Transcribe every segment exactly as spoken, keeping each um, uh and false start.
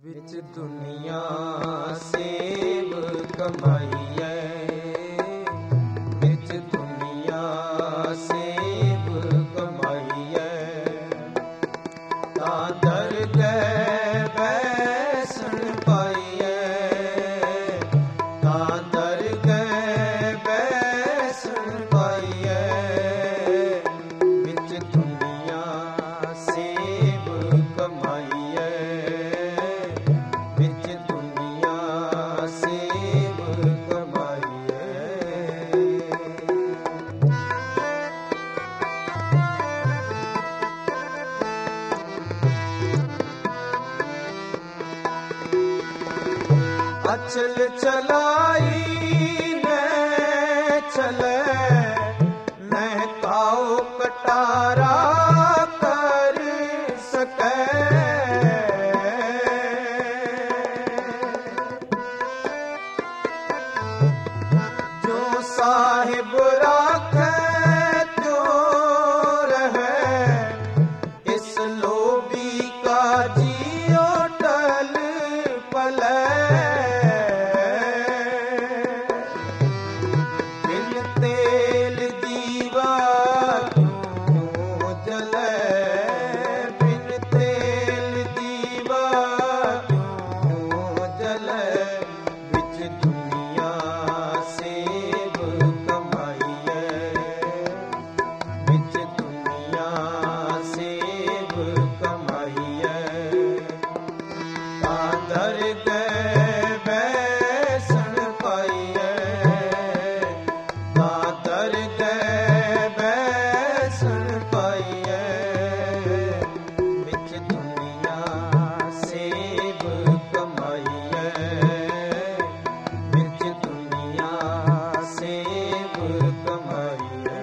विच दुनिया सेव कमाईए, विच दुनिया सेव कमाईए, ता दरगह बैसन पाईए, ता दरगह बैसन पाईए, विच दुनिया सेव कमाईए, विच दुनिया सेव कमाईए। अचल चलाई न चले, न काओ कटारा कर सके, जो साहिब राखे तो रहे, इस लोभी का जियो टल पले, बिन तेल दीवा क्यों जले, बिन तेल दीवा क्यों जले, विच दुनिया सेव कमाईए, विच दुनिया सेव कमाईए, ता दरगह बैसन पाईए, ता दरगह बैसन पाईए, विच दुनिया सेव कमाईए, विच दुनिया सेव कमाईए।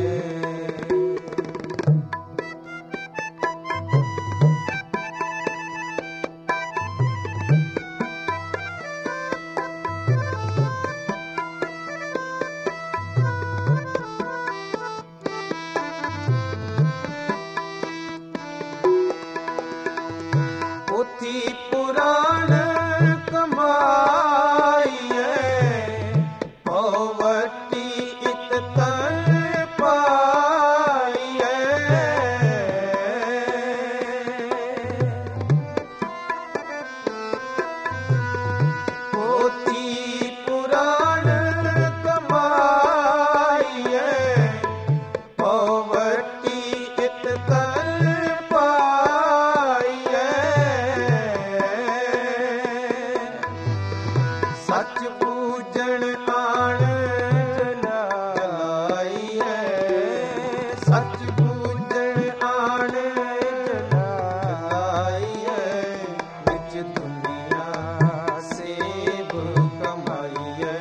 पोथी पुराण कमाईए, पोवटी इत तन पाईए, पोथी पुराण कमाईए, पोवटी इत तन पाईए, सच पूजन आण जलाईए, सच पूजन आण जलाईए, विच दुनिया सेव कमाईए,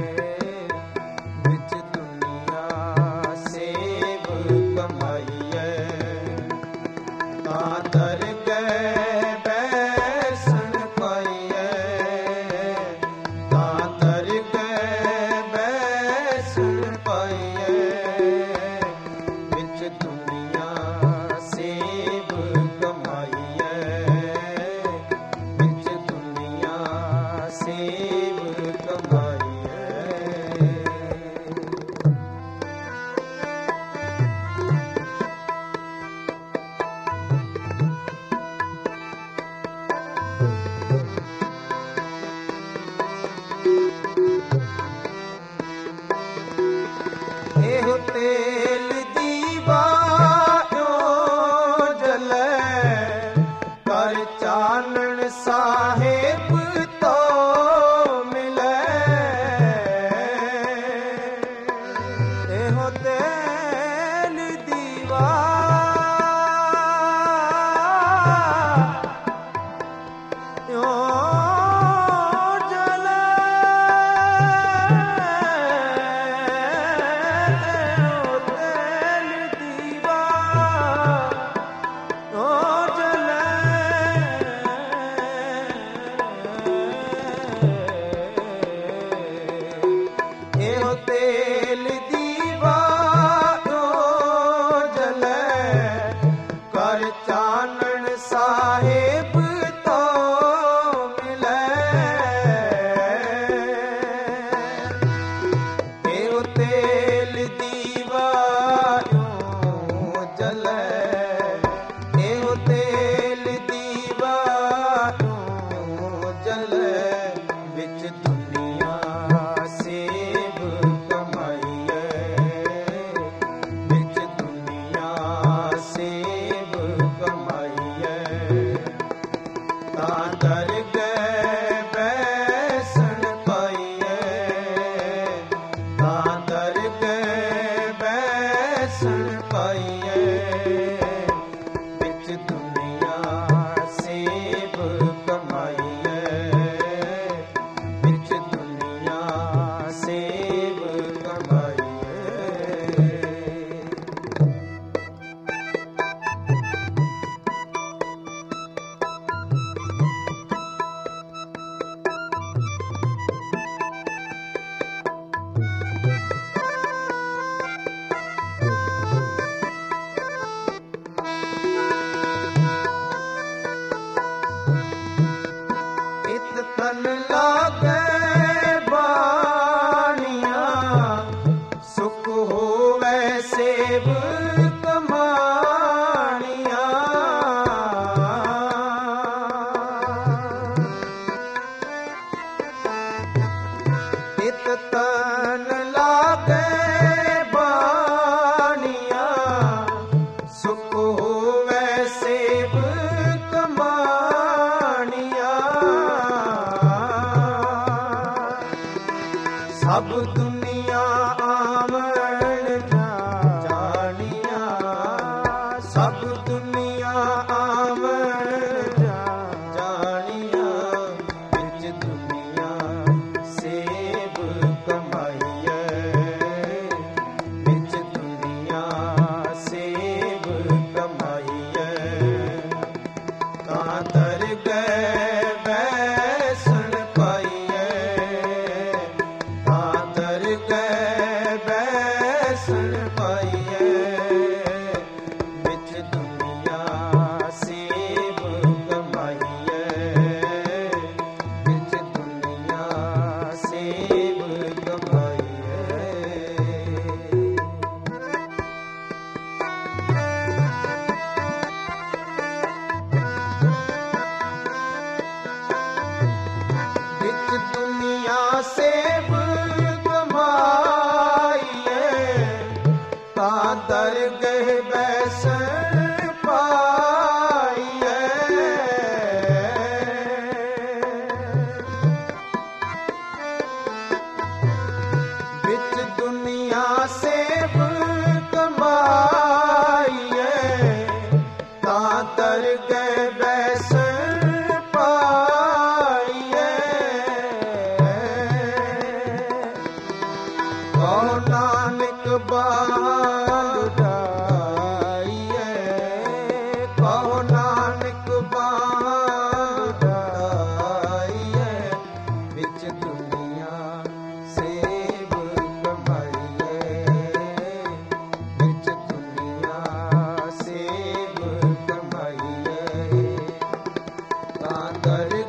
विच दुनिया सेव कमाईए, ता दरगह बैसन पाईए, ता दरगह बैसन पाईए, विच दुनिया सेव कमाईए, विच दुनिया सेव कमाईए। एहो तेल दीवा क्यों जले, कर चानन साहिब तो मिले, एहो तेल दीवा क्यों जले, एहो तेल दीवा क्यों जले, ਤਾਂ ਦਰਗਹਿ ਬੈਸਣ ਪਾਈਐ, ਤਾਂ ਦਰਗਹਿ ਬੈਸਣ ਪਾਈਐ, ਵਿੱਚ ਦੁਨੀਆ ਸੇਬ ਕਮਾਈਐ, ਵਿੱਚ ਦੁਨੀਆ ਸੇਬ ਕਮਾਈਐ। ਇਤ ਤਨ ਲਾਗੈ ਬਾਣੀਆਂ, ਸੁਖ ਹੋਵੈ ਸੇਵ ਕਮਾਣੀਆਂ। ਇਤ ਤਨ ਲਾਗੈ ਬਾਣੀਆਂ, ਸੁਖ ਹੋਵੈ ਸੇਵ ਸਭ ਦੁਨੀਆ ਆਵਣ ਜਾਣੀਆਂ, ਸਭ ਦੁਨੀਆ ਆਵਣ ਜਾਣੀਆਂ, ਵਿੱਚ ਦੁਨੀਆ ਸੇਬ ਕਮਾਈਐ, ਵਿੱਚ ਦੁਨੀਆ ਸੇਬ ਕਮਾਈਐ। ਤਾਂ ਦਰਗਹਿ ਬੈਸਣ ਪਾਈਐ, ਤਾਂ ਦਰਗਹਿ ਬੈਸਣ ਪਾਈਐ, ਵਿੱਚ ਦੁਨੀਆ ਸੇਬ ਕਮਾਈਐ, ਵਿੱਚ ਦੁਨੀਆ ਸੇਬ ਕਮਾਈਐ। ਵਿੱਚ ਦੁਨੀਆ ਸੇਬ ਕਮਾਈਐ, ਤਾਂ ਦਰਗਹਿ ਬੈਸਣ ਪਾਈਐ, ਵਿੱਚ ਦੁਨੀਆ ਸੇਬ ਕਮਾਈਐ, ਤਾਂ ਦਰਗਹਿ ਬੈਸਣ ਪਾਈਐ। ਕਹੋ ਨਾਨਕ ਬਾਲ ਉਡਾਈਐ, ਕਹੋ ਨਾਨਕ ਬਾਲ ਉਡਾਈਐ, ਵਿੱਚ ਦੁਨੀਆ ਸੇਬ ਕਮਾਈਐ, ਵਿੱਚ ਦੁਨੀਆ ਸੇਬ ਕਮਾਈਐ। ਤਾਂ ਦਰ